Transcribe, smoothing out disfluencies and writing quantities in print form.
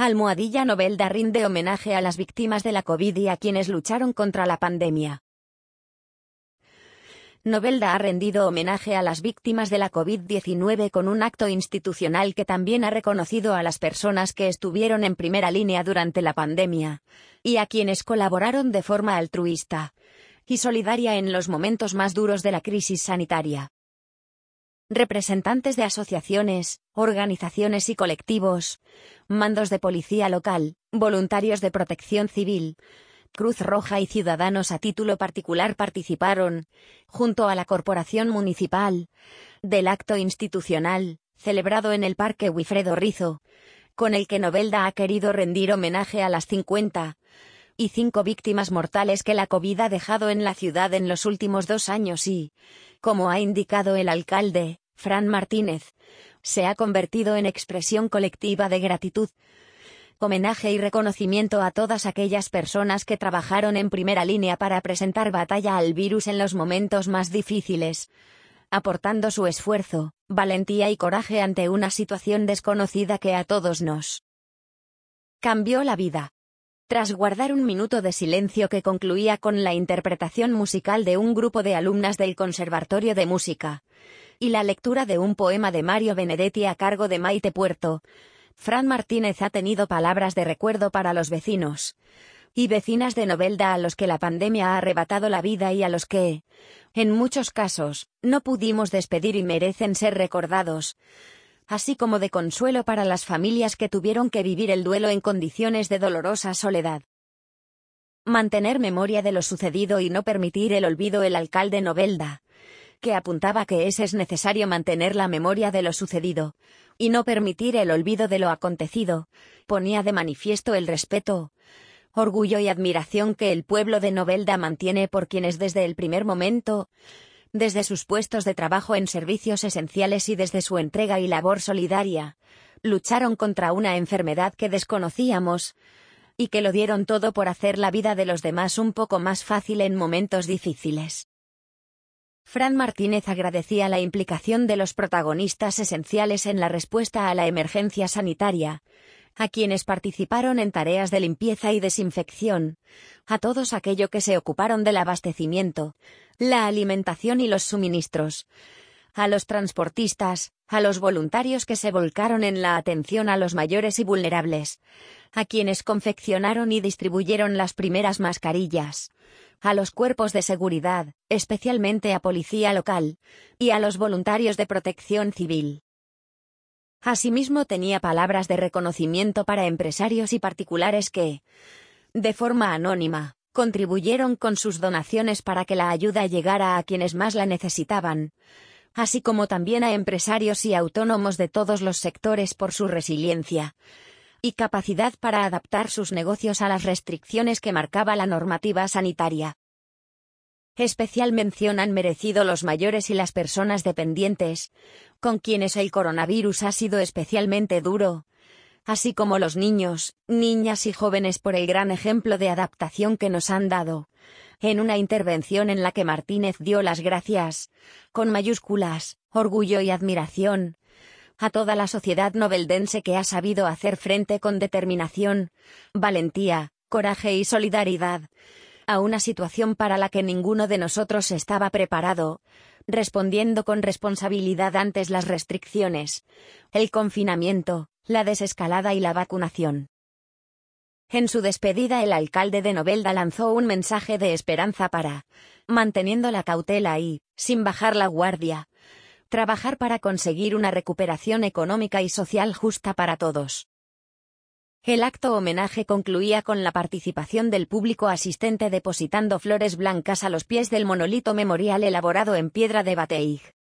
Almohadilla Novelda rinde homenaje a las víctimas de la COVID y a quienes lucharon contra la pandemia. Novelda ha rendido homenaje a las víctimas de la COVID-19 con un acto institucional que también ha reconocido a las personas que estuvieron en primera línea durante la pandemia, y a quienes colaboraron de forma altruista y solidaria en los momentos más duros de la crisis sanitaria. Representantes de asociaciones, organizaciones y colectivos, mandos de policía local, voluntarios de protección civil, Cruz Roja y ciudadanos a título particular participaron, junto a la Corporación Municipal, del acto institucional, celebrado en el Parque Wilfredo Rizo, con el que Novelda ha querido rendir homenaje a las 55 víctimas mortales que la COVID ha dejado en la ciudad en los últimos 2 años y, como ha indicado el alcalde, Fran Martínez, se ha convertido en expresión colectiva de gratitud, homenaje y reconocimiento a todas aquellas personas que trabajaron en primera línea para presentar batalla al virus en los momentos más difíciles, aportando su esfuerzo, valentía y coraje ante una situación desconocida que a todos nos cambió la vida. Tras guardar un minuto de silencio que concluía con la interpretación musical de un grupo de alumnas del Conservatorio de Música, y la lectura de un poema de Mario Benedetti a cargo de Maite Puerto, Fran Martínez ha tenido palabras de recuerdo para los vecinos y vecinas de Novelda a los que la pandemia ha arrebatado la vida y a los que, en muchos casos, no pudimos despedir y merecen ser recordados, así como de consuelo para las familias que tuvieron que vivir el duelo en condiciones de dolorosa soledad. Mantener memoria de lo sucedido y no permitir el olvido. El alcalde Novelda, que apuntaba que es necesario mantener la memoria de lo sucedido y no permitir el olvido de lo acontecido, ponía de manifiesto el respeto, orgullo y admiración que el pueblo de Novelda mantiene por quienes desde el primer momento, desde sus puestos de trabajo en servicios esenciales y desde su entrega y labor solidaria, lucharon contra una enfermedad que desconocíamos y que lo dieron todo por hacer la vida de los demás un poco más fácil en momentos difíciles. Fran Martínez agradecía la implicación de los protagonistas esenciales en la respuesta a la emergencia sanitaria, a quienes participaron en tareas de limpieza y desinfección, a todos aquellos que se ocuparon del abastecimiento, la alimentación y los suministros, a los transportistas, a los voluntarios que se volcaron en la atención a los mayores y vulnerables, a quienes confeccionaron y distribuyeron las primeras mascarillas, a los cuerpos de seguridad, especialmente a policía local, y a los voluntarios de protección civil. Asimismo tenía palabras de reconocimiento para empresarios y particulares que, de forma anónima, contribuyeron con sus donaciones para que la ayuda llegara a quienes más la necesitaban, así como también a empresarios y autónomos de todos los sectores por su resiliencia y capacidad para adaptar sus negocios a las restricciones que marcaba la normativa sanitaria. Especial mención han merecido los mayores y las personas dependientes, con quienes el coronavirus ha sido especialmente duro, así como los niños, niñas y jóvenes por el gran ejemplo de adaptación que nos han dado, en una intervención en la que Martínez dio las gracias, con mayúsculas, orgullo y admiración, a toda la sociedad noveldense que ha sabido hacer frente con determinación, valentía, coraje y solidaridad a una situación para la que ninguno de nosotros estaba preparado, respondiendo con responsabilidad ante las restricciones, el confinamiento, la desescalada y la vacunación. En su despedida, el alcalde de Novelda lanzó un mensaje de esperanza para, manteniendo la cautela y, sin bajar la guardia, trabajar para conseguir una recuperación económica y social justa para todos. El acto homenaje concluía con la participación del público asistente depositando flores blancas a los pies del monolito memorial elaborado en piedra de Bateig.